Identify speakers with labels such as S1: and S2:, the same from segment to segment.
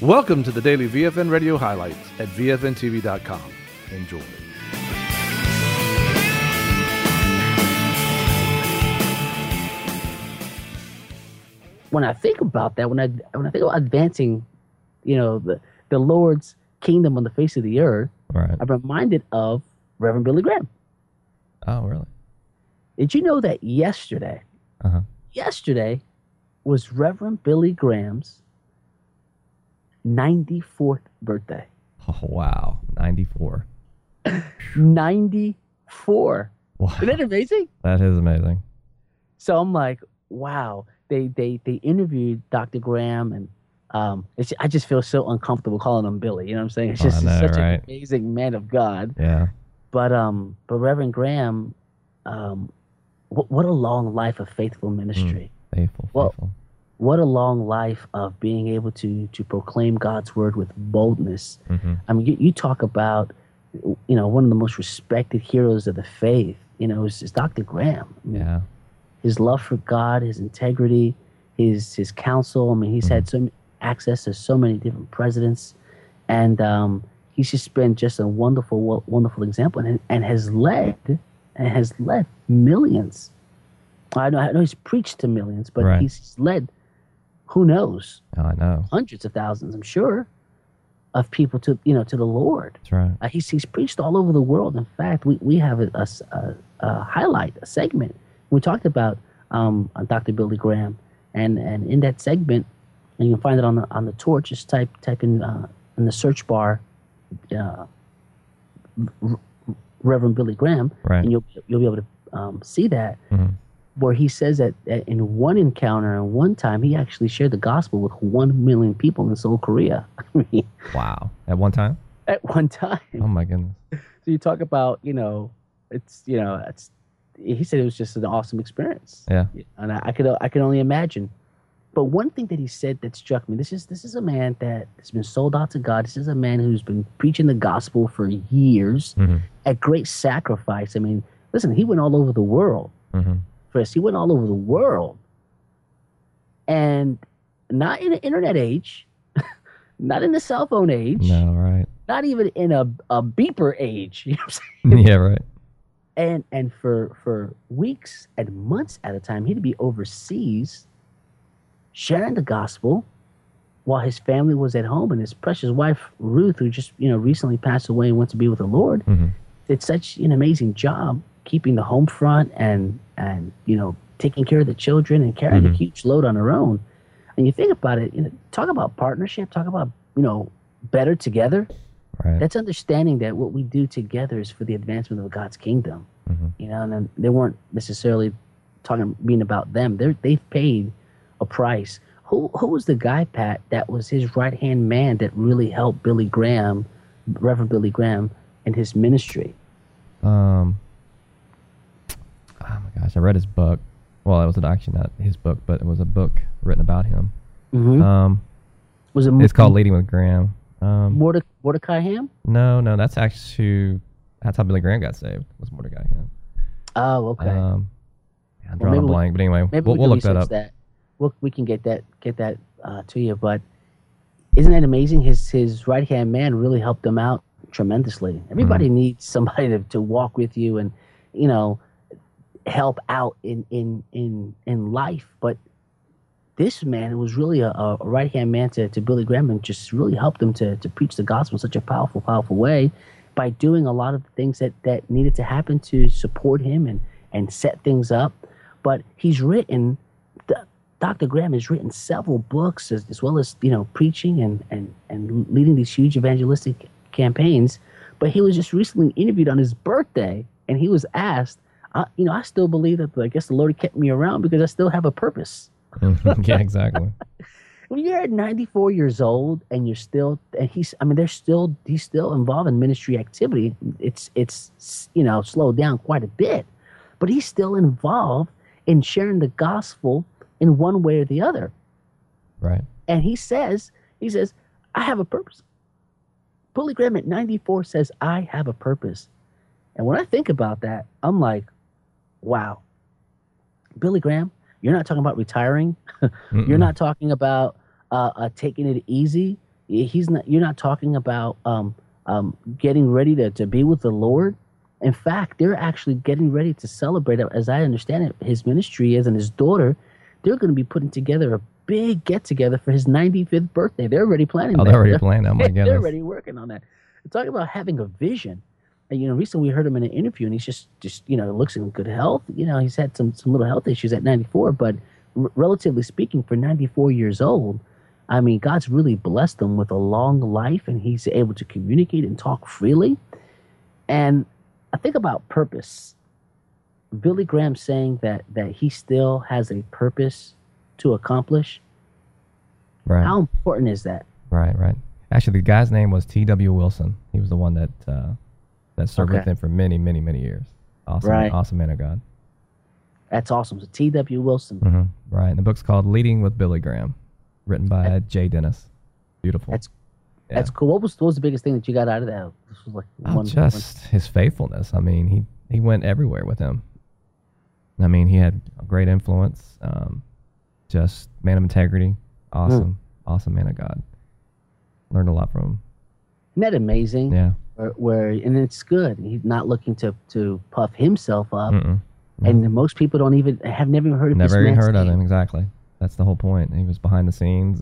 S1: Welcome to the daily VFN radio highlights at VFNTV.com. Enjoy.
S2: When I think about that, when I think about advancing, the Lord's kingdom on the face of the earth,
S3: Right.
S2: I'm reminded of Reverend Billy Graham.
S3: Oh, really?
S2: Did you know that yesterday was Reverend Billy Graham's 94th birthday?
S3: Oh, wow. 94.
S2: 94.
S3: Wow.
S2: Isn't that amazing?
S3: That is amazing.
S2: So I'm like, wow. They interviewed Dr. Graham, and I just feel so uncomfortable calling him Billy. You know what I'm saying? It's just
S3: I know,
S2: such
S3: right?
S2: an amazing man of God.
S3: Yeah.
S2: But Reverend Graham, what a long life of faithful ministry.
S3: Faithful.
S2: What a long life of being able to proclaim God's word with boldness.
S3: Mm-hmm.
S2: I mean, you talk about, one of the most respected heroes of the faith, is Dr. Graham. I mean,
S3: Yeah.
S2: his love for God, his integrity, his counsel. I mean, he's had access to so many different presidents, and he's just been just a wonderful example, and has led millions. I know he's preached to millions, but
S3: Right.
S2: he's led, who knows,
S3: Oh, I know.
S2: hundreds of thousands, I'm sure, of people to the Lord.
S3: That's right.
S2: He's preached all over the world. In fact, we have a highlight, a segment. We talked about Dr. Billy Graham, and in that segment, and you can find it on the torch. Just type in the search bar, Reverend Billy Graham,
S3: Right.
S2: and you'll be able to see that.
S3: Mm-hmm.
S2: Where he says that in one encounter and one time, he actually shared the gospel with 1 million people in Seoul, Korea. I mean,
S3: Wow. At one time?
S2: at one time.
S3: Oh, my goodness.
S2: So you talk about, he said it was just an awesome experience.
S3: Yeah.
S2: And I could only imagine. But one thing that he said that struck me, this is a man that has been sold out to God. This is a man who's been preaching the gospel for years
S3: Mm-hmm.
S2: at great sacrifice. I mean, listen, he went all over the world.
S3: Mm-hmm.
S2: Chris, he went all over the world. And not in the internet age, not in the cell phone age,
S3: No, right.
S2: not even in a beeper age. You know what I'm saying?
S3: Yeah, right.
S2: And for weeks and months at a time, he'd be overseas sharing the gospel while his family was at home, and his precious wife Ruth, who just recently passed away and went to be with the Lord,
S3: Mm-hmm.
S2: did such an amazing job keeping the home front and taking care of the children and carrying a huge load on her own. And you think about it, talk about partnership, talk about better together.
S3: Right.
S2: That's understanding that what we do together is for the advancement of God's kingdom.
S3: Mm-hmm.
S2: And then they weren't necessarily being about them. They've paid a price. Who was the guy, Pat, that was his right-hand man that really helped Billy Graham, Reverend Billy Graham, in his ministry?
S3: Oh my gosh, I read his book. Well, it was actually not his book, but it was a book written about him.
S2: Mm-hmm. Was it?
S3: It's called Leading with Graham.
S2: Mordecai Ham?
S3: No, that's how Billy Graham got saved. Was Mordecai Ham.
S2: Oh, okay.
S3: I'm drawing a blank, but anyway,
S2: maybe
S3: we'll look that up.
S2: We can get that to you. But isn't that amazing? His right hand man really helped him out tremendously. Everybody needs somebody to walk with you and help out in life. But this man was really a right hand man to Billy Graham, and just really helped him to preach the gospel in such a powerful way by doing a lot of the things that needed to happen to support him and set things up. But Dr. Graham has written several books as well as preaching and leading these huge evangelistic campaigns. But he was just recently interviewed on his birthday, and he was asked, I still believe that I guess the Lord kept me around because I still have a purpose.
S3: Yeah, exactly.
S2: When you're at 94 years old and he's still involved in ministry activity. It's slowed down quite a bit, but he's still involved in sharing the gospel in one way or the other.
S3: Right.
S2: And he says, I have a purpose. Billy Graham at 94 says, I have a purpose. And when I think about that, I'm like, wow, Billy Graham, you're not talking about retiring. You're not talking about taking it easy. He's not. You're not talking about getting ready to be with the Lord. In fact, they're actually getting ready to celebrate. As I understand it, his ministry is, and his daughter, they're going to be putting together a big get together for his 95th birthday. They're already planning.
S3: Oh, they're already planning. Oh my goodness.
S2: They're already working on that. Talking about having a vision. And, recently we heard him in an interview, and he's just looks in good health. He's had some little health issues at 94, but relatively speaking, for 94 years old, I mean, God's really blessed him with a long life, and he's able to communicate and talk freely. And I think about purpose. Billy Graham saying that he still has a purpose to accomplish.
S3: Right.
S2: How important is that?
S3: Right. Actually, the guy's name was T.W. Wilson. He was the one that served with him for many, many, many years. Awesome, awesome man of God.
S2: That's awesome. So T.W. Wilson.
S3: Mm-hmm. Right. And the book's called Leading with Billy Graham, written by Jay Dennis. Beautiful.
S2: That's cool. What was the biggest thing that you got out of that? This was like
S3: his faithfulness. I mean, he went everywhere with him. I mean, he had a great influence. Just man of integrity. Awesome man of God. Learned a lot from him.
S2: Isn't that amazing?
S3: Yeah.
S2: And it's good. He's not looking to puff himself up.
S3: Mm-mm.
S2: And most people have never even heard of this
S3: Never even
S2: man's
S3: heard of
S2: name.
S3: him, exactly. That's the whole point. He was behind the scenes,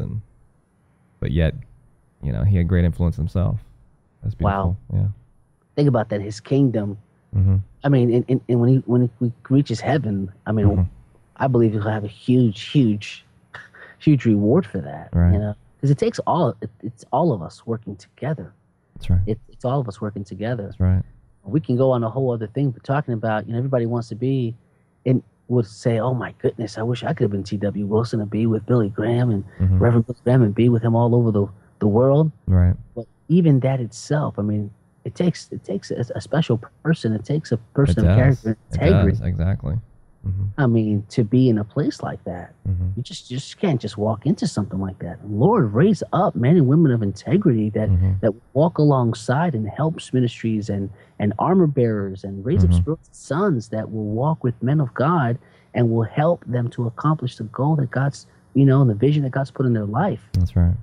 S3: but yet, he had great influence himself. That's beautiful.
S2: Wow.
S3: Yeah.
S2: Think about that. His kingdom.
S3: Mm-hmm.
S2: I mean, and when he reaches heaven, I mean, I believe he'll have a huge reward for that.
S3: Right.
S2: Because it's all of us working together.
S3: That's right.
S2: It's all of us working together.
S3: That's right.
S2: We can go on a whole other thing, but talking about, everybody wants to be, and would say, oh my goodness, I wish I could have been T.W. Wilson and be with Billy Graham and Reverend Billy Graham and be with him all over the world.
S3: Right.
S2: But even that itself, I mean, it takes a special person. It takes a person of character, integrity.
S3: It does, exactly. Mm-hmm.
S2: I mean, to be in a place like that, you just can't just walk into something like that. Lord, raise up men and women of integrity that walk alongside and helps ministries and armor bearers, and raise up spiritual sons that will walk with men of God and will help them to accomplish the goal that God's, and the vision that God's put in their life.
S3: That's right.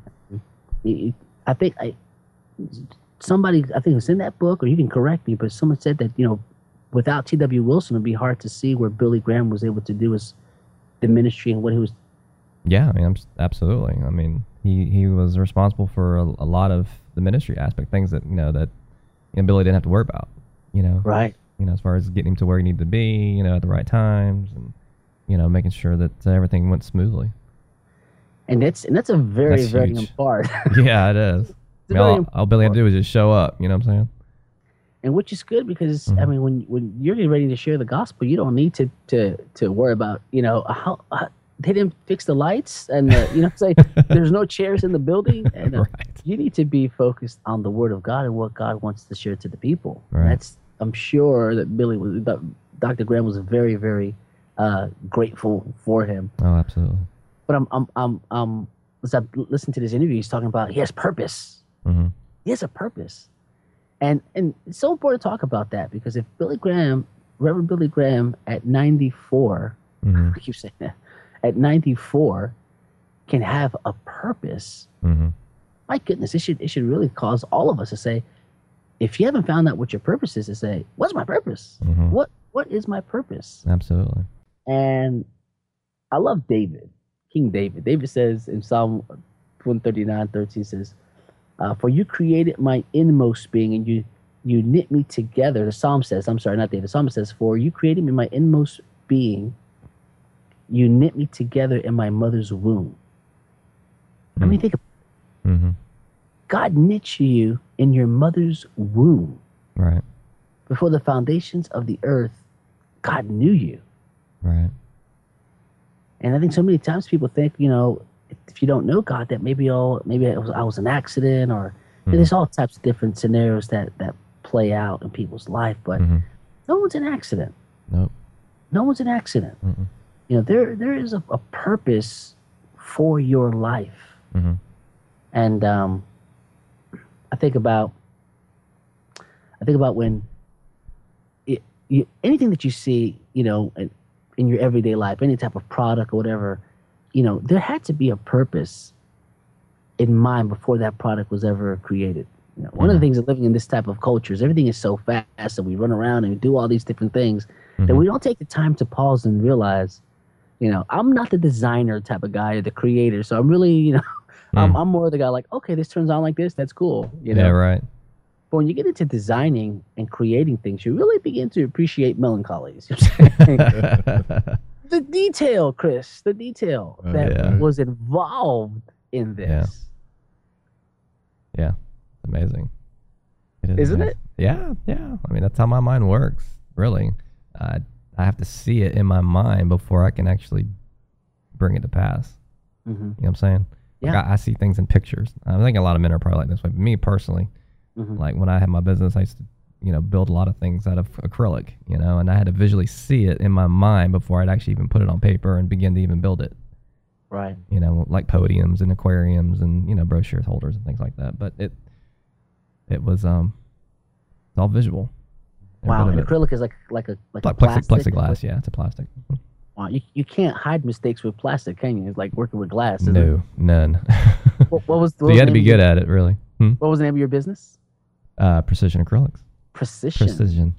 S2: I think somebody, I think it was in that book, or you can correct me, but someone said that, without T.W. Wilson, it'd be hard to see where Billy Graham was able to do the ministry and what he was.
S3: Yeah, I mean, absolutely. I mean, he was responsible for a lot of the ministry aspect, things that Billy didn't have to worry about.
S2: Right.
S3: As far as getting him to where he needed to be, at the right times, and making sure that everything went smoothly.
S2: And that's a very important part.
S3: Yeah, it is. I mean, all Billy had to do was just show up. You know what I'm saying?
S2: And which is good because I mean, when you're getting ready to share the gospel, you don't need to worry about how they didn't fix the lights and say there's no chairs in the building. And
S3: right.
S2: You need to be focused on the Word of God and what God wants to share to the people.
S3: Right.
S2: I'm sure that Dr. Graham was very, very grateful for him.
S3: Oh, absolutely.
S2: But as I listen to this interview, he's talking about he has purpose.
S3: Mm-hmm.
S2: He has a purpose. And it's so important to talk about that because if Reverend Billy Graham at 94, I keep saying that, at 94 can have a purpose, my goodness, it should really cause all of us to say, if you haven't found out what your purpose is, to say, what's my purpose? What is my purpose?
S3: Absolutely.
S2: And I love David, King David. David says in Psalm 139:13 says, for you created my inmost being, and you knit me together. The psalm says, I'm sorry, not David. The psalm says, for you created me my inmost being. You knit me together in my mother's womb. I mean, think about it. God knit you in your mother's womb.
S3: Right.
S2: Before the foundations of the earth, God knew you.
S3: Right.
S2: And I think so many times people think, if you don't know God, that maybe I was an accident, or there's all types of different scenarios that play out in people's life. But no one's an accident.
S3: Nope.
S2: No one's an accident. There is a purpose for your life. And I think about when anything that you see, in your everyday life, any type of product or whatever, there had to be a purpose. in mind before that product was ever created. You know, one of the things of living in this type of culture is everything is so fast, and we run around and we do all these different things that we don't take the time to pause and realize, you know, I'm not the designer type of guy or the creator, so I'm really, you know, I'm more the guy like, okay, this turns on like this, that's cool, you know.
S3: Yeah, right.
S2: But when you get into designing and creating things, you really begin to appreciate melancholies. You know what I'm saying? The detail, Chris, the detail that was involved in this.
S3: Yeah, it's amazing. It is
S2: Isn't
S3: amazing.
S2: it?
S3: Yeah, yeah. I mean, that's how my mind works, really. I have to see it in my mind before I can actually bring it to pass. You know what I'm saying? Like
S2: Yeah.
S3: I see things in pictures. I think a lot of men are probably like this way. But me personally, like when I had my business, I used to, you know, build a lot of things out of acrylic, you know, and I had to visually see it in my mind before I'd actually even put it on paper and begin to even build it.
S2: Right.
S3: You know, like podiums and aquariums and, you know, brochure holders and things like that. But it was it's all visual. Every
S2: Wow.
S3: bit
S2: And
S3: of it.
S2: acrylic is like a
S3: Like
S2: plastic.
S3: plexiglass, yeah, it's a plastic.
S2: Wow. You can't hide mistakes with plastic, can you? It's like working with glass. Isn't it?
S3: No, none.
S2: What was
S3: So you had to be good at it, really.
S2: What was the name of your business?
S3: Precision acrylics.
S2: Precision.
S3: Precision.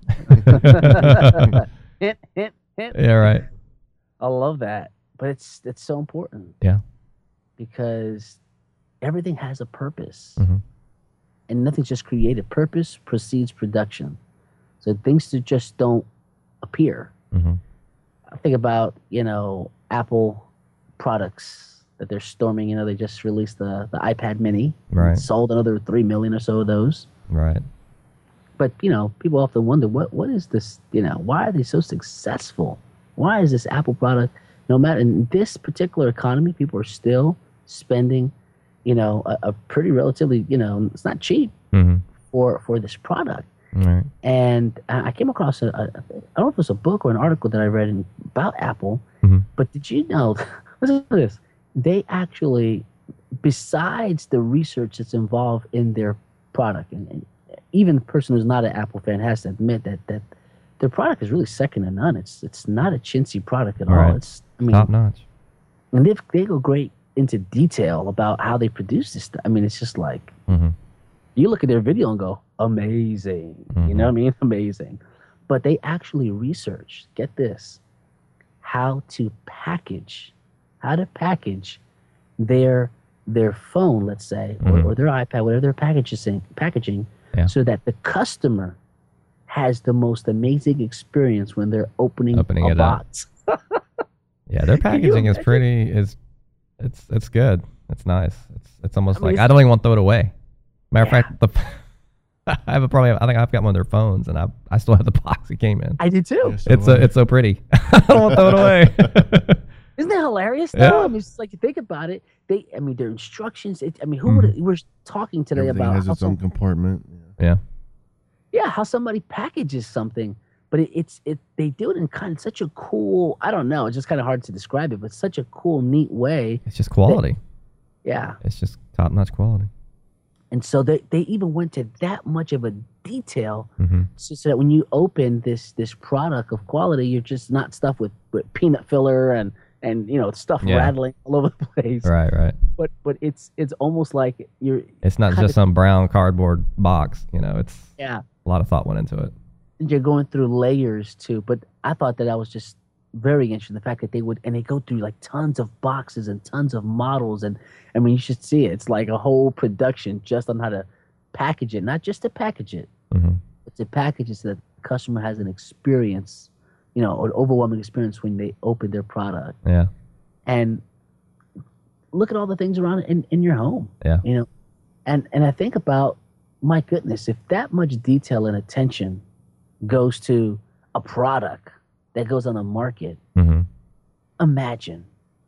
S2: Hint, hint, hint.
S3: Yeah, right.
S2: I love that. But it's so important
S3: Yeah.
S2: because everything has a purpose.
S3: Mhm.
S2: And nothing's just created. Purpose precedes production. So things that just don't appear.
S3: Mhm.
S2: I think about, you know, Apple products that they're storming. You know, they just released the iPad mini.
S3: Right.
S2: Sold another 3 million or so of those.
S3: Right.
S2: But, you know, people often wonder, what is this, you know, why are they so successful? Why is this Apple product, no matter in this particular economy, people are still spending, you know, a pretty relatively, you know, it's not cheap
S3: Mhm.
S2: for this product.
S3: Right.
S2: And I came across I don't know if it was a book or an article that I read about Apple, but did you know, listen to this, they actually, besides the research that's involved in their product, and even the person who's not an Apple fan has to admit that their product is really second to none. It's not a chintzy product at all.
S3: Right.
S2: It's, I mean,
S3: Top notch.
S2: and they go great into detail about how they produce this stuff. I mean, it's just like, you look at their video and go, amazing. You know what I mean? Amazing. But they actually research, get this, how to package their phone, let's say, or their iPad, whatever they're packaging, so that the customer has the most amazing experience when they're opening a
S3: it
S2: box.
S3: Yeah, their packaging is pretty. It's good. It's nice. It's almost like I don't even want to throw it away. Matter of fact, I think I've got one of their phones, and I still have the box it came in.
S2: I do too.
S3: It's so pretty. I don't want to throw it away.
S2: Isn't that hilarious though?
S3: Yeah.
S2: I mean, it's like you think about it. Their instructions. Who would we're talking today
S4: Everything
S2: about
S4: has
S2: how
S4: its own compartment.
S3: Yeah.
S2: how somebody packages something, but they do it in kind of such a cool. I don't know. It's just kind of hard to describe it, but such a cool, neat way.
S3: It's just quality.
S2: Yeah.
S3: It's just top notch quality.
S2: And so they even went to that much of a detail so that when you open this product of quality, you're just not stuffed with peanut filler and you know stuff rattling all over the place.
S3: Right.
S2: But it's almost like you're.
S3: It's not just some brown cardboard box. You know, it's
S2: Yeah.
S3: a lot of thought went into it.
S2: You're going through layers too. But I thought that was just very interesting. The fact that they go through like tons of boxes and tons of models, and I mean you should see it. It's like a whole production just on how to package it, not just to package it, but to package it so that the customer has an experience, you know, an overwhelming experience when they open their product.
S3: Yeah.
S2: And look at all the things around it in your home.
S3: Yeah.
S2: You know, and I think about, my goodness, if that much detail and attention goes to a product that goes on the market, imagine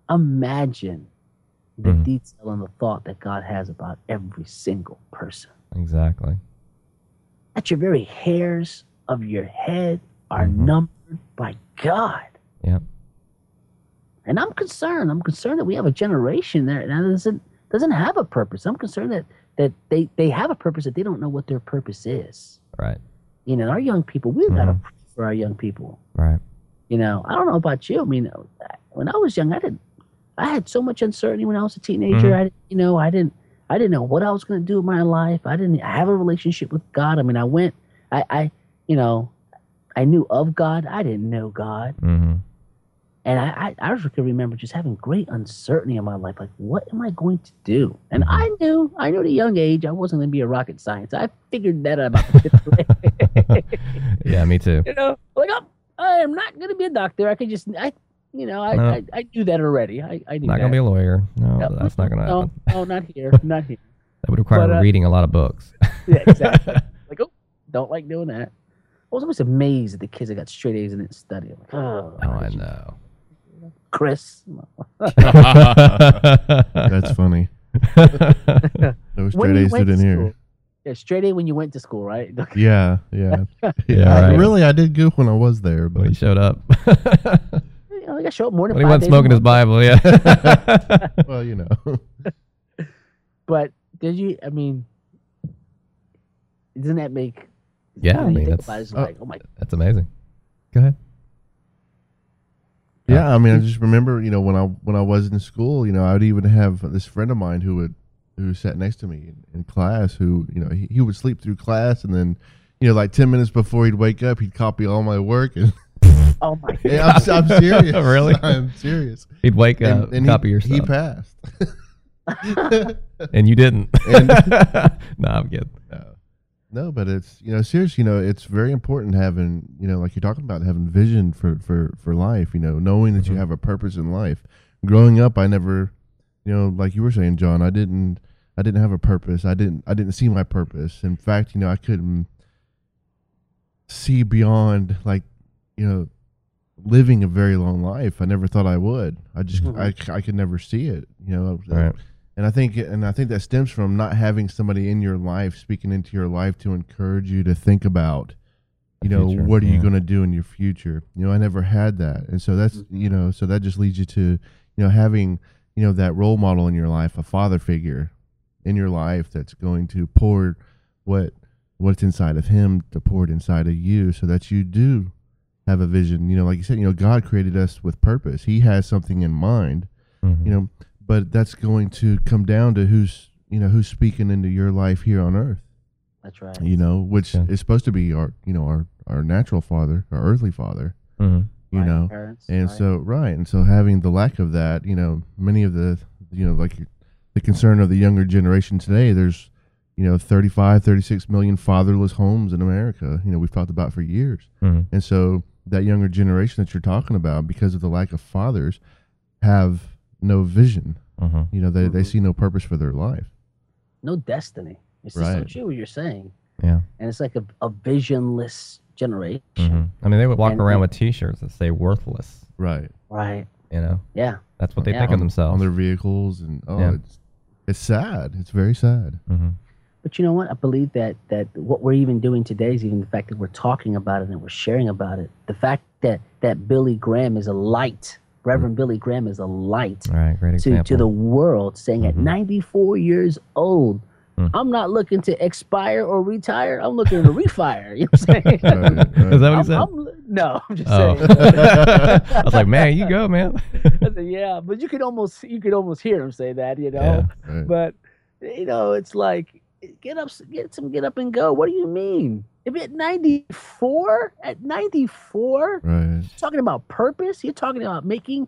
S2: the detail and the thought that God has about every single person.
S3: Exactly.
S2: That your very hairs of your head are numbered by God.
S3: Yep.
S2: And I'm concerned that we have a generation there that doesn't have a purpose. I'm concerned that they have a purpose that they don't know what their purpose is.
S3: Right.
S2: You know, our young people, we've got to pray for our young people.
S3: Right.
S2: You know, I don't know about you. I mean, when I was young, I had so much uncertainty when I was a teenager. I I didn't know what I was going to do with my life. I didn't have a relationship with God. I mean, you know, I knew of God. I didn't know God.
S3: Mm-hmm.
S2: And I can remember just having great uncertainty in my life. Like, what am I going to do? And I knew at a young age I wasn't going to be a rocket science. I figured that out about the fifth grade.
S3: Yeah, me too.
S2: You know, like, I am not going to be a doctor. I could just, I knew that already. I knew
S3: Not
S2: that.
S3: gonna be a lawyer. No,
S2: Yeah,
S3: that's not gonna happen.
S2: No, not here. Not here.
S3: That would require
S2: But,
S3: reading a lot of books.
S2: Yeah, exactly. Like, don't like doing that. I was always amazed at the kids that got straight A's and didn't study. I'm like,
S3: Oh, I know.
S2: Chris.
S4: That's funny. No straight A's
S2: went
S4: did in
S2: to
S4: here.
S2: school. Yeah, straight A when you went to school, right?
S4: Yeah.
S3: Yeah,
S4: I
S3: right.
S4: did good when I was there,
S3: When he
S4: but
S3: showed up.
S2: You know, I got show up more than
S3: When he
S2: 5
S3: went
S2: days
S3: smoking
S2: a
S3: his
S2: month.
S3: Bible, yeah.
S4: well, you know.
S2: But did you? I mean, doesn't that make?
S3: Yeah, I
S2: when you
S3: mean,
S2: think
S3: that's
S2: about it, it's like, oh my.
S3: that's amazing. Go ahead.
S4: Yeah, I mean, I just remember, when I was in school, I'd even have this friend of mine who sat next to me in class, who, he would sleep through class, and then, like 10 minutes before he'd wake up, he'd copy all my work. And
S2: Oh my.
S4: yeah, I'm serious.
S3: Really?
S4: I'm serious.
S3: He'd wake up,
S4: And
S3: copy your
S4: he
S3: stuff,
S4: passed.
S3: and you didn't.
S4: And-
S3: No, I'm kidding.
S4: No, but it's seriously, it's very important having like you're talking about, having vision for life. Knowing that you have a purpose in life. Growing up, I never, like you were saying, John, I didn't have a purpose. I didn't see my purpose. In fact, I couldn't see beyond, like, living a very long life. I never thought I would. I just I could never see it.
S3: Right.
S4: And I think that stems from not having somebody in your life speaking into your life to encourage you to think about,
S3: future,
S4: what are you
S3: yeah.
S4: going to do in your future? I never had that. And so that's, so that just leads you to, having, that role model in your life, a father figure in your life that's going to pour what's inside of him to pour it inside of you, so that you do have a vision. Like you said, God created us with purpose. He has something in mind,
S3: Mhm.
S4: but that's going to come down to who's speaking into your life here on earth,
S2: That's right.
S4: which
S3: Yeah.
S4: is supposed to be our natural father, our earthly father,
S3: Mhm.
S2: Right, parents,
S4: and
S2: right.
S4: so having the lack of that, many of the, like the concern of the younger generation today, there's, 35, 36 million fatherless homes in America, we've talked about for years.
S3: Mhm.
S4: And so that younger generation that you're talking about, because of the lack of fathers, have no vision.
S3: Mhm.
S4: They see no purpose for their life.
S2: No destiny. It's just so
S4: Right.
S2: true what you're saying.
S3: Yeah.
S2: And it's like a visionless generation.
S3: Mhm. I mean, they would walk
S2: And-
S3: around with T-shirts that say "worthless."
S4: Right.
S2: Right.
S3: That's what they
S2: Yeah.
S3: think of
S4: On
S3: themselves.
S4: their vehicles. And
S3: Yeah.
S4: it's sad. It's very sad.
S3: Mhm.
S2: But you know what? I believe that what we're even doing today is even the fact that we're talking about it and we're sharing about it. The fact that Billy Graham is a light, Reverend Billy Graham is a light
S3: All right, great example.
S2: to the world, saying at 94 years old,
S3: Mm.
S2: I'm not looking to expire or retire. I'm looking to refire. You know what I'm saying?
S4: Right, right.
S3: Is that what he said?
S2: No, I'm just
S3: Oh.
S2: saying.
S3: I was like, man, you go, man.
S2: I said, yeah, but you could almost hear him say that,
S3: Yeah.
S4: Right.
S2: But it's like get up and go. What do you mean? If at 94,
S4: Right.
S2: talking about purpose, you're talking about making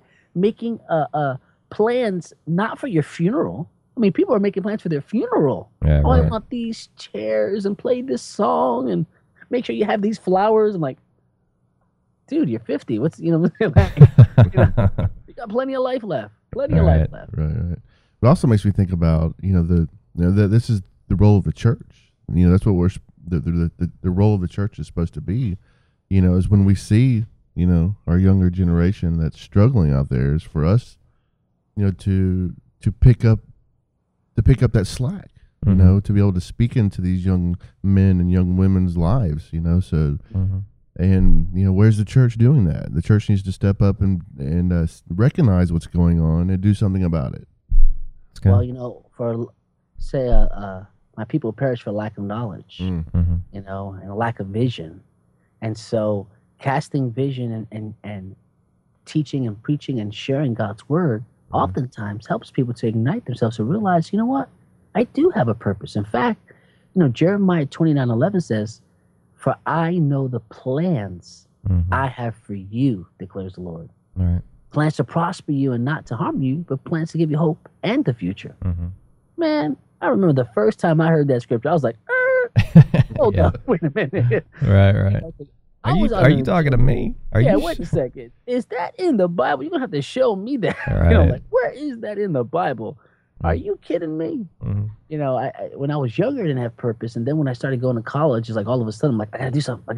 S2: plans not for your funeral. I mean, people are making plans for their funeral.
S3: Yeah,
S2: Oh, I
S3: right.
S2: want these chairs and play this song and make sure you have these flowers. I'm like, dude, you're 50. What's like, you got plenty of life left. Plenty of life left.
S4: Right. It also makes me think about this is the role of the church. That's what the role of the church is supposed to be. Is when we see our younger generation that's struggling out there, is for us, to pick up that slack.
S3: Mhm.
S4: To be able to speak into these young men and young women's lives. So.
S3: Mhm.
S4: And where's the church doing that? The church needs to step up and recognize what's going on and do something about it.
S3: It's good.
S2: Well, for say my people perish for lack of knowledge,
S3: Mhm.
S2: and a lack of vision, and so casting vision and teaching and preaching and sharing God's word oftentimes helps people to ignite themselves to realize, you know what, I do have a purpose. In fact, Jeremiah 29:11 says, "For I know the plans I have for you, declares the Lord.
S3: All right.
S2: Plans to prosper you and not to harm you, but plans to give you hope and the future." Man, I remember the first time I heard that scripture, I was like, hold
S3: Yeah.
S2: up, wait a minute.
S3: Right. Are you talking to me?
S2: Wait a second. Is that in the Bible? You're going to have to show me that.
S3: Right.
S2: Like, where is that in the Bible? Are you kidding me? I when I was younger, I didn't have purpose. And then when I started going to college, it's like all of a sudden, I'm like, I got to do something.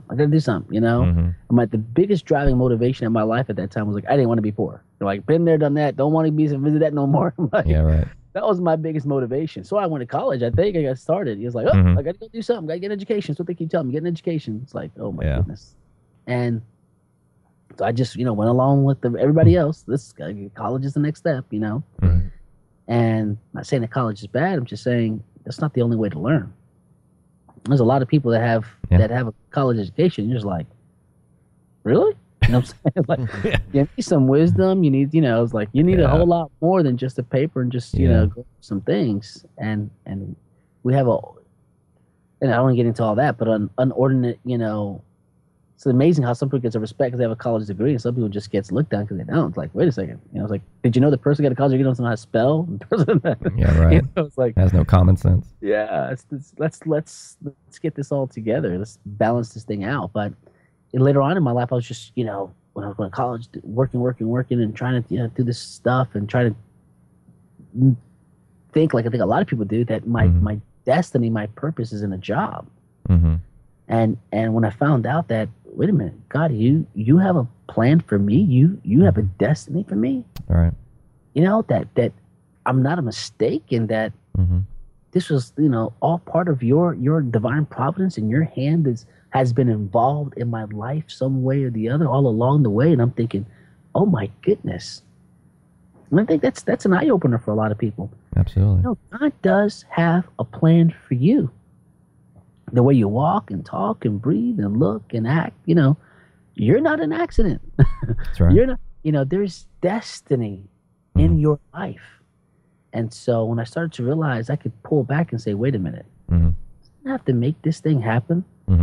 S2: And the biggest driving motivation in my life at that time was like, I didn't want to be poor. Like, been there, done that. Don't want to visit that no more. Like,
S3: Yeah, right.
S2: that was my biggest motivation. So I went to college. I think I got started. He was like, I got to go do something. Got to get an education. That's what they keep telling me. Get an education. It's like, oh my goodness. And so I just, went along with everybody else. College is the next step,
S4: Right.
S2: And I'm not saying that college is bad. I'm just saying that's not the only way to learn. There's a lot of people that have a college education. You're just like, really? You know what I'm saying? Like, you need some wisdom. You need, it's like you need a whole lot more than just a paper and just, go through some things. And we have and I don't want to get into all that, but an unordinate, it's amazing how some people get a respect because they have a college degree, and some people just gets looked down because they don't. It's like, wait a second, it's like, did you know the person got a college degree doesn't know how to spell?
S3: Yeah, right.
S2: It's like,
S3: has no common sense.
S2: Yeah, let's get this all together. Let's balance this thing out. But later on in my life, I was just, when I was going to college, working, and trying to do this stuff and try to think like I think a lot of people do that my destiny, my purpose is in a job. And when I found out that, wait a minute, God, you have a plan for me. You have a destiny for me.
S3: All right.
S2: That I'm not a mistake, and that this was, all part of your divine providence, and your hand has been involved in my life some way or the other all along the way. And I'm thinking, oh my goodness. And I think that's an eye opener for a lot of people.
S3: Absolutely.
S2: God does have a plan for you. The way you walk and talk and breathe and look and act, you're not an accident.
S3: That's right.
S2: You're not, there's destiny in your life. And so when I started to realize I could pull back and say, wait a minute, I have to make this thing happen.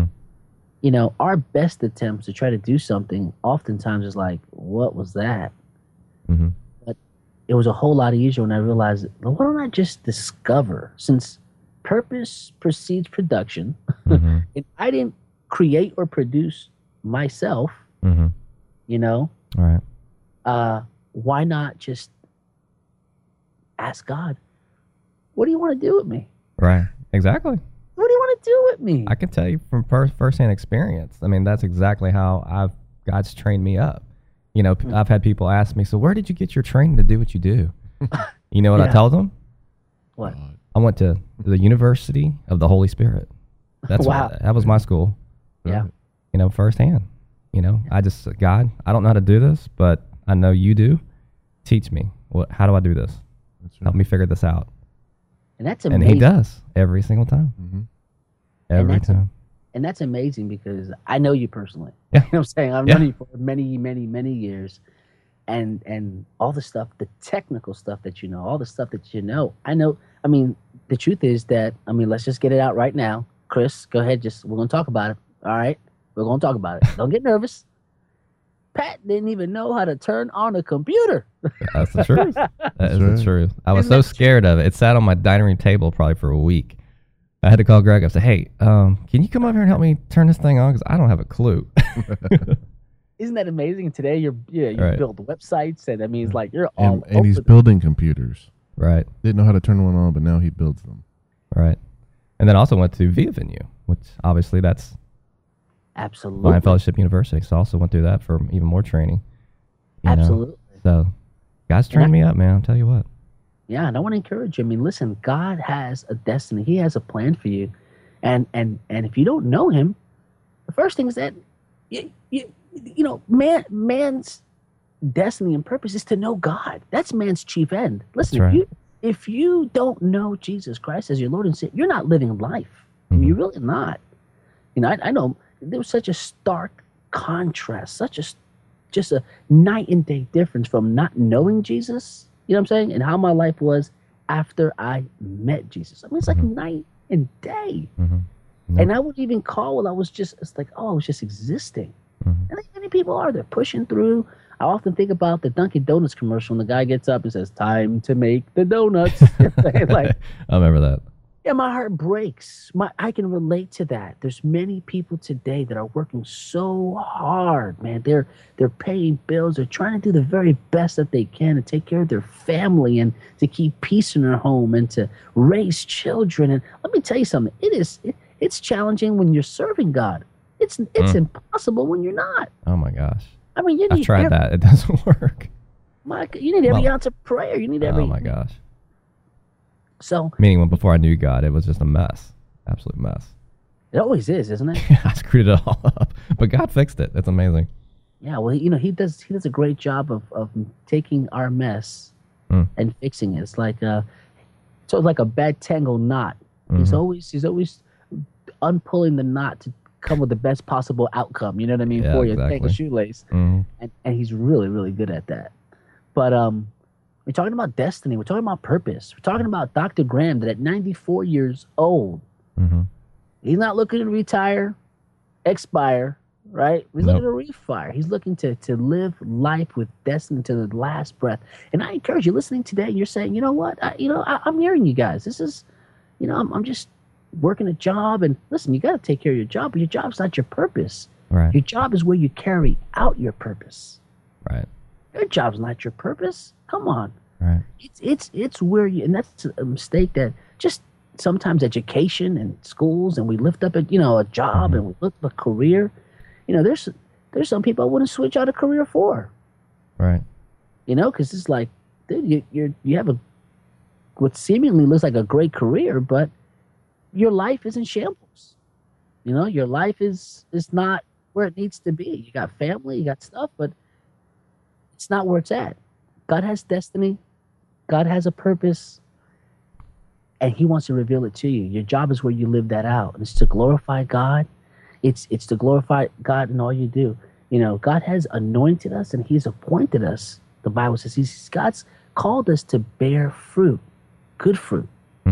S2: Our best attempts to try to do something oftentimes is like, what was that? But it was a whole lot easier when I realized, well, why don't I just discover, since purpose precedes production, and I didn't create or produce myself,
S3: All right.
S2: Why not just ask God, what do you want to do with me?
S3: Right. Exactly.
S2: What do you want to do with me?
S3: I can tell you from firsthand experience. I mean, that's exactly how God's trained me up. I've had people ask me, so where did you get your training to do what you do? You know what I tell them?
S2: What?
S3: I went to the University of the Holy Spirit. That's
S2: wow.
S3: That was my school.
S2: Yeah.
S3: Firsthand. I just, God, I don't know how to do this, but I know you do. Teach me. How do I do this?
S4: That's right.
S3: Help me figure this out.
S2: And that's amazing.
S3: And he does every single time. Every time.
S2: And that's amazing because I know you personally.
S3: Yeah.
S2: You know what I'm saying? I've known you for many, many, many years. And all the stuff, the technical stuff that all the stuff that I know. I mean, the truth is that, let's just get it out right now. Chris, go ahead. We're going to talk about it. All right? We're going to talk about it. Don't get nervous. Pat didn't even know how to turn on a computer.
S3: That's the truth. That is the truth. I was so scared of it. It sat on my dining room table probably for a week. I had to call Greg up and say, hey, can you come over here and help me turn this thing on? Because I don't have a clue.
S2: Isn't that amazing? Today, you
S3: Right.
S2: build websites, and it's like you're all
S4: And he's building computers.
S3: Right.
S4: Didn't know how to turn one on, but now he builds them.
S3: Right. And then also went to Via Venue, which obviously that's
S2: absolutely
S3: Lion Fellowship University. So I also went through that for even more training.
S2: Absolutely.
S3: So God's trained me up, man. I'll tell you what.
S2: Yeah, and I want to encourage you. Listen, God has a destiny. He has a plan for you. And if you don't know him, the first thing is that man's destiny and purpose is to know God. That's man's chief end. Listen,
S3: right.
S2: if you don't know Jesus Christ as your Lord and Savior, you're not living life. You're really not. I know there was such a stark contrast, just a night and day difference from not knowing Jesus, you know what I'm saying, and how my life was after I met Jesus. I mean, it's like night and day.
S3: Mm-hmm.
S2: And I would even call when I was just, it's like, oh, I was just existing. And like many people are, they're pushing through. I often think about the Dunkin' Donuts commercial, and the guy gets up and says, "Time to make the donuts." Like,
S3: I remember that.
S2: yeah, my heart breaks. I can relate to that. There's many people today that are working so hard, man. They're paying bills. They're trying to do the very best that they can to take care of their family and to keep peace in their home and to raise children. And let me tell you something. It's challenging when you're serving God. It's impossible when you're not.
S3: Oh my gosh.
S2: I mean, you
S3: I've
S2: need
S3: tried that. It doesn't work.
S2: you need every ounce of prayer. You need every.
S3: Oh my gosh.
S2: So
S3: Meaning when before I knew God, it was just a mess. Absolute mess.
S2: it always is, isn't it?
S3: I screwed it all up. But God fixed it. It's amazing.
S2: Yeah, well, he does a great job of taking our mess and fixing it. It's like sort of like a bad tangled knot. He's always unpulling the knot to come with the best possible outcome. You know what I mean?
S3: Yeah,
S2: for you,
S3: exactly.
S2: tangle shoelace, and he's really really good at that. But we're talking about destiny. We're talking about purpose. We're talking about Dr. Graham that at 94 years old, he's not looking to retire, expire. Right? He's looking to refire. He's looking to live life with destiny to the last breath. And I encourage you listening today, and you're saying, you know what? I'm hearing you guys. This is, I'm just working a job. And listen, you got to take care of your job, but your job's not your purpose.
S3: Right.
S2: Your job is where you carry out your purpose.
S3: Right.
S2: Your job's not your purpose. Come on.
S3: Right.
S2: It's where you, and that's a mistake that just sometimes education and schools, and we lift up a job and we lift up a career. There's some people I wouldn't switch out a career for.
S3: Right.
S2: Because it's like, dude, you have what seemingly looks like a great career, but your life is in shambles. Your life is not where it needs to be. You got family, you got stuff, but it's not where it's at. God has destiny. God has a purpose, and He wants to reveal it to you. Your job is where you live that out, and it's to glorify God. It's to glorify God in all you do. God has anointed us and He's appointed us. The Bible says God's called us to bear fruit, good fruit.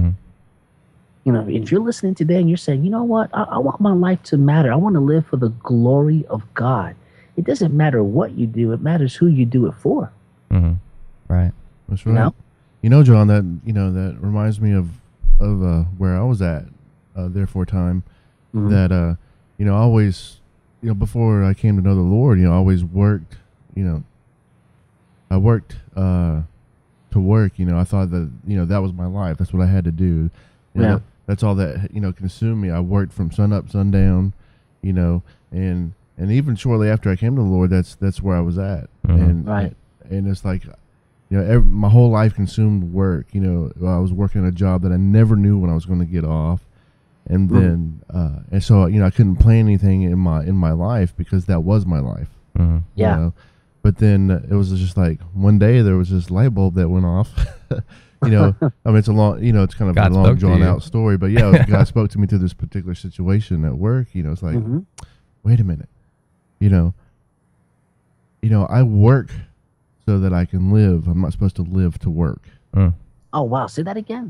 S2: If you're listening today and you're saying, you know what, I want my life to matter. I want to live for the glory of God. It doesn't matter what you do. It matters who you do it for.
S3: Right.
S4: That's right. John, that reminds me of where I was at there for a time. That I always, before I came to know the Lord, I always worked, I worked to work, I thought that, that was my life. That's what I had to do. That's all that, consumed me. I worked from sun up, sundown, and even shortly after I came to the Lord, that's where I was at. And it's like, my whole life consumed work. I was working a job that I never knew when I was going to get off. And then, and so, I couldn't plan anything in my life because that was my life. But then it was just like one day there was this light bulb that went off. I mean, it's a long, it's kind of
S3: God
S4: a long drawn out story, but yeah, God spoke to me through this particular situation at work. It's like, wait a minute, I work so that I can live. I'm not supposed to live to work.
S2: Oh, wow. Say that again.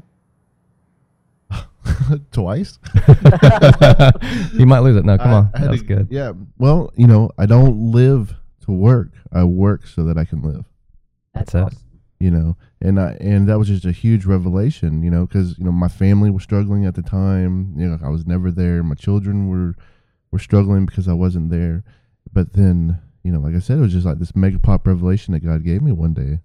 S4: Twice.
S3: You might lose it. No, come on. That was good.
S4: Yeah. Well, I don't live to work. I work so that I can live.
S3: That's
S2: awesome.
S4: And that was just a huge revelation, because my family was struggling at the time. I was never there. My children were struggling because I wasn't there. But then, like I said, it was just like this mega pop revelation that God gave me one day.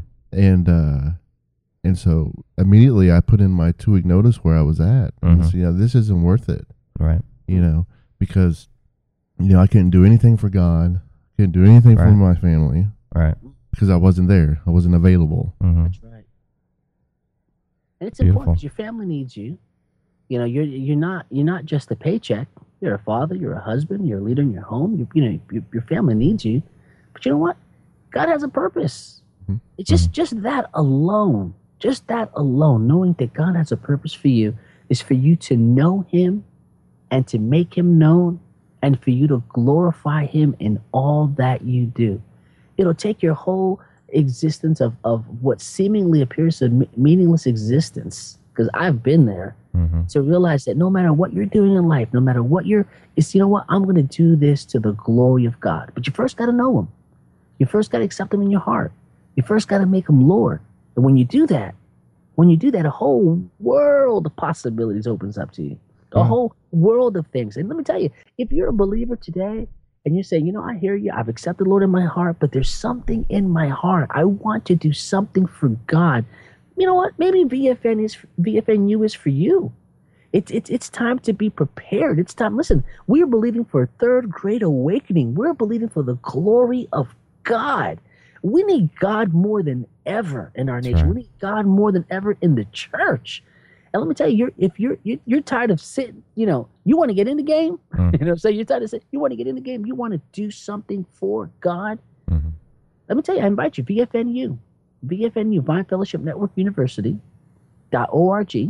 S4: And so immediately I put in my 2-week notice where I was at. And so, this isn't worth it.
S3: Right.
S4: Because, I couldn't do anything for God. Couldn't do anything for my family.
S3: Right.
S4: Because I wasn't there. I wasn't available.
S2: That's right. And it's important because your family needs you. You're not just a paycheck. You're a father. You're a husband. You're a leader in your home. Your family needs you. But you know what? God has a purpose. It's just that alone. Just that alone, knowing that God has a purpose for you, is for you to know Him and to make Him known, and for you to glorify Him in all that you do. It'll take your whole existence of what seemingly appears a meaningless existence, because I've been there, to realize that no matter what you're doing in life, no matter what it's, you know what, I'm going to do this to the glory of God. But you first got to know him. You first got to accept him in your heart. You first got to make him Lord. And when you do that, a whole world of possibilities opens up to you. A whole world of things. And let me tell you, if you're a believer today and you say, you know, I hear you, I've accepted the Lord in my heart, but there's something in my heart. I want to do something for God. You know what? Maybe VFNU is for you. It's time to be prepared. It's time. Listen, we're believing for a third great awakening. We're believing for the glory of God. We need God more than ever in our nation. Right. We need God more than ever in the church. And let me tell you, if you're tired of sitting, you know, you want to get in the game. You know what I'm saying? You're tired of sitting, you want to get in the game. You want to do something for God. Let me tell you, I invite you, VFNU, Vine Fellowship Network University.org,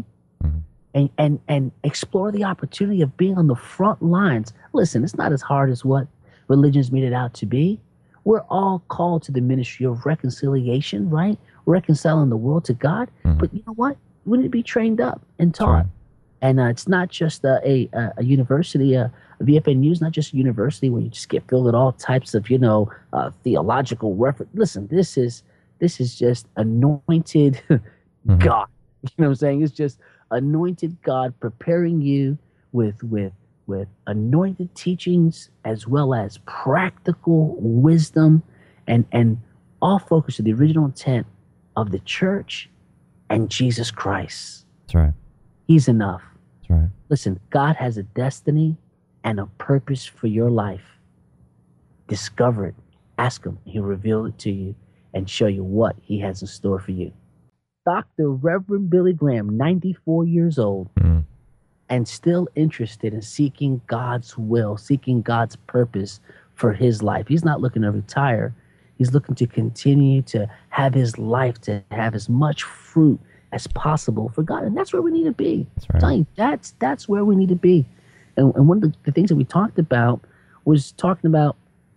S2: and explore the opportunity of being on the front lines. Listen, it's not as hard as what religion's made it out to be. We're all called to the ministry of reconciliation, right? Reconciling the world to God. But you know what? We need to be trained up and taught. Right. And it's not just a university. VFNU is not just a university where you just get filled with all types of, you know, theological reference. Listen, this is just anointed God. You know what I'm saying? It's just anointed God preparing you with anointed teachings as well as practical wisdom, and all focused on the original intent of the church and Jesus Christ.
S3: That's right.
S2: He's enough.
S3: That's right.
S2: Listen, God has a destiny and a purpose for your life. Discover it. Ask him. He'll reveal it to you and show you what he has in store for you. Dr. Reverend Billy Graham, 94 years old, and still interested in seeking God's will, seeking God's purpose for his life. He's not looking to retire. He's looking to continue to have his life, to have as much fruit as possible for God. And that's where we need to be.
S3: That's right.
S2: I'm telling you, that's where we need to be. And one of the things that we talked about was talking about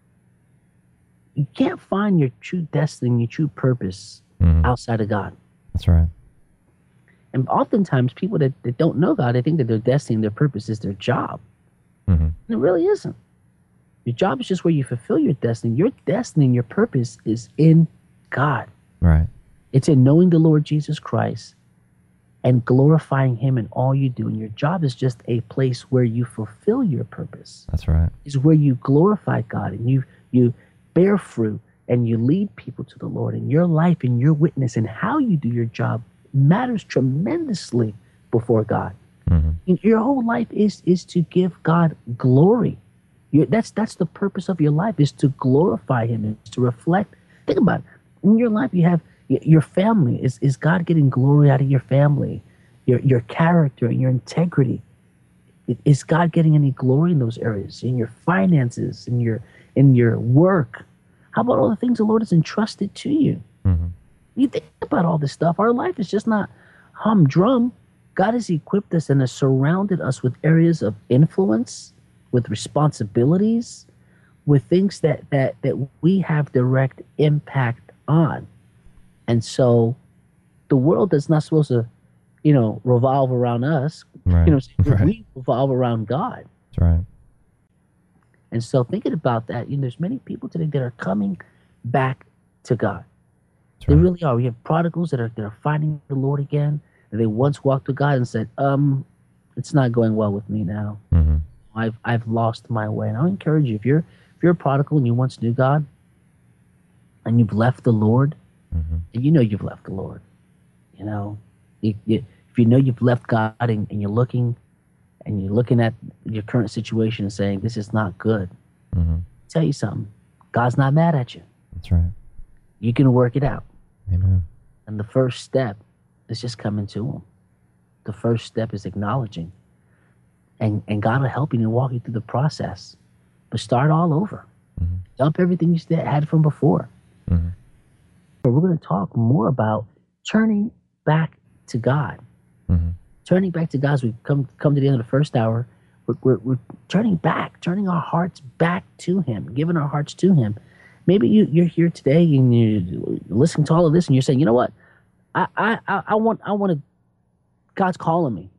S2: you can't find your true destiny, your true purpose outside of God.
S3: That's right.
S2: And oftentimes people that don't know God, they think that their destiny and their purpose is their job. And it really isn't. Your job is just where you fulfill your destiny. Your destiny and your purpose is in God.
S3: Right.
S2: It's in knowing the Lord Jesus Christ and glorifying him in all you do. And your job is just a place where you fulfill your purpose.
S3: That's right.
S2: It's where you glorify God and you bear fruit and you lead people to the Lord. And your life and your witness and how you do your job matters tremendously before God. Your whole life is to give God glory. That's the purpose of your life, is to glorify him, is to reflect. Think about it. In your life, you have your family. Is God getting glory out of your family? Your character and your integrity. Is God getting any glory in those areas? In your finances, in your work? How about all the things the Lord has entrusted to you? You think about all this stuff. Our life is just not humdrum. God has equipped us and has surrounded us with areas of influence, with responsibilities, with things that we have direct impact on. And so the world is not supposed to, you know, revolve around us.
S3: Right.
S2: You know,
S3: Right.
S2: we revolve around God.
S3: That's right.
S2: And so thinking about that, you know, there's many people today that are coming back to God.
S3: That's
S2: They
S3: right.
S2: really are. We have prodigals that are finding the Lord again. And they once walked with God and said, it's not going well with me now. I've lost my way. And I'll encourage you, if you're a prodigal and you once knew God and you've left the Lord, and you know you've left the Lord, you know, if you know you've left God and you're looking at your current situation and saying, this is not good, tell you something, God's not mad at you.
S3: That's right.
S2: You can work it out.
S3: Amen.
S2: And the first step is just coming to him. The first step is acknowledging. And God will help you and walk you through the process. But start all over. Dump everything you had from before. But we're going to talk more about turning back to God. Turning back to God as we come to the end of the first hour. We're turning back, turning our hearts back to him, giving our hearts to him. Maybe you're here today and you're listening to all of this and you're saying, you know what, I want to. God's calling me,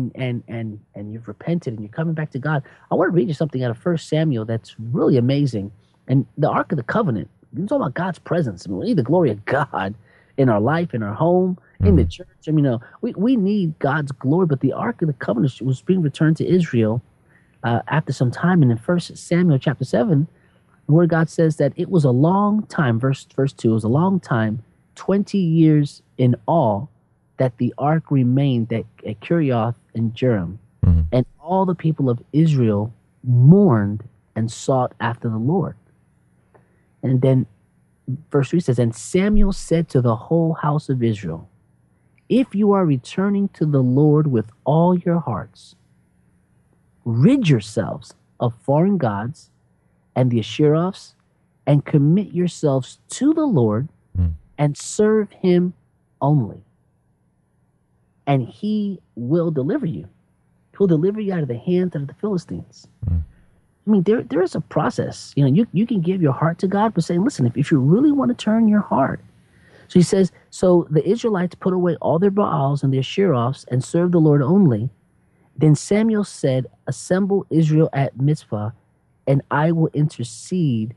S2: and you've repented and you're coming back to God. I want to read you something out of 1 Samuel that's really amazing. And the Ark of the Covenant, it's all about God's presence. I mean, we need the glory of God in our life, in our home, in the church. I mean, we need God's glory, but the Ark of the Covenant was being returned to Israel after some time. And in 1 Samuel chapter 7, the Word of God says that it was a long time, verse 2, it was a long time, 20 years in all, that the ark remained at Kirjath and Jearim, and all the people of Israel mourned and sought after the Lord. And then verse 3 says, and Samuel said to the whole house of Israel, if you are returning to the Lord with all your hearts, rid yourselves of foreign gods and the Asheroths, and commit yourselves to the Lord and serve him only. And he will deliver you. He'll deliver you out of the hands of the Philistines. I mean, there is a process. You know, you can give your heart to God, but saying, listen, if you really want to turn your heart. So he says, so the Israelites put away all their Baals and their Asheroths and served the Lord only. Then Samuel said, assemble Israel at Mizpah, and I will intercede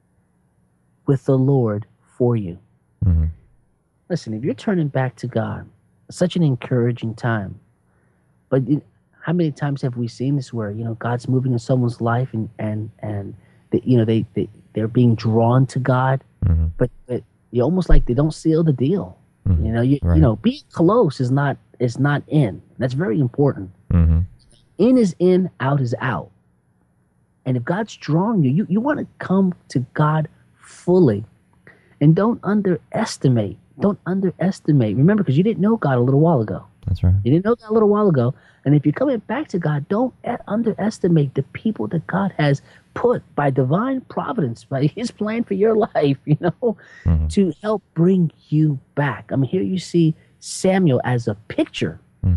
S2: with the Lord for you. Listen, if you're turning back to God, such an encouraging time. But how many times have we seen this where, you know, God's moving in someone's life and they, you know, they're being drawn to God, but you almost like they don't seal the deal. You know, you know, being close is not in. That's very important. In is in, out is out. And if God's drawing you, you want to come to God fully, and don't underestimate. Remember, because you didn't know God a little while ago.
S3: That's right.
S2: You didn't know God a little while ago. And if you're coming back to God, don't underestimate the people that God has put by divine providence, by his plan for your life, you know, to help bring you back. I mean, here you see Samuel as a picture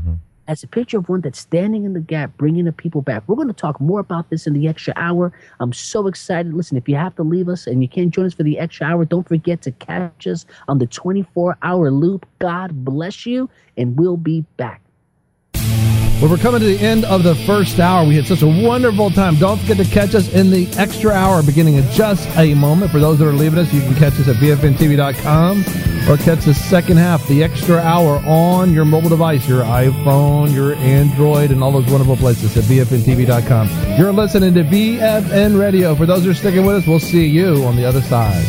S2: of one that's standing in the gap, bringing the people back. We're going to talk more about this in the extra hour. I'm so excited. Listen, if you have to leave us and you can't join us for the extra hour, don't forget to catch us on the 24-hour loop. God bless you, and we'll be back.
S1: Well, we're coming to the end of the first hour. We had such a wonderful time. Don't forget to catch us in the extra hour beginning in just a moment. For those that are leaving us, you can catch us at VFNTV.com or catch the second half, the extra hour, on your mobile device, your iPhone, your Android, and all those wonderful places at VFNTV.com. You're listening to VFN Radio. For those that are sticking with us, we'll see you on the other side.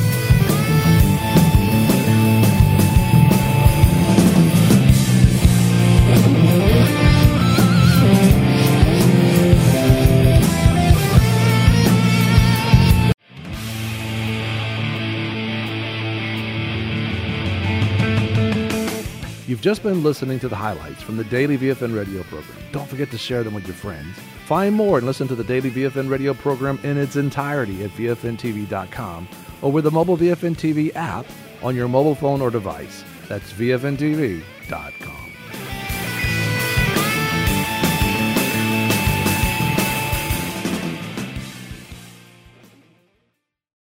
S1: You've just been listening to the highlights from the daily VFN radio program. Don't forget to share them with your friends. Find more and listen to the daily VFN radio program in its entirety at VFNTV.com or with the mobile VFN TV app on your mobile phone or device. That's VFNTV.com.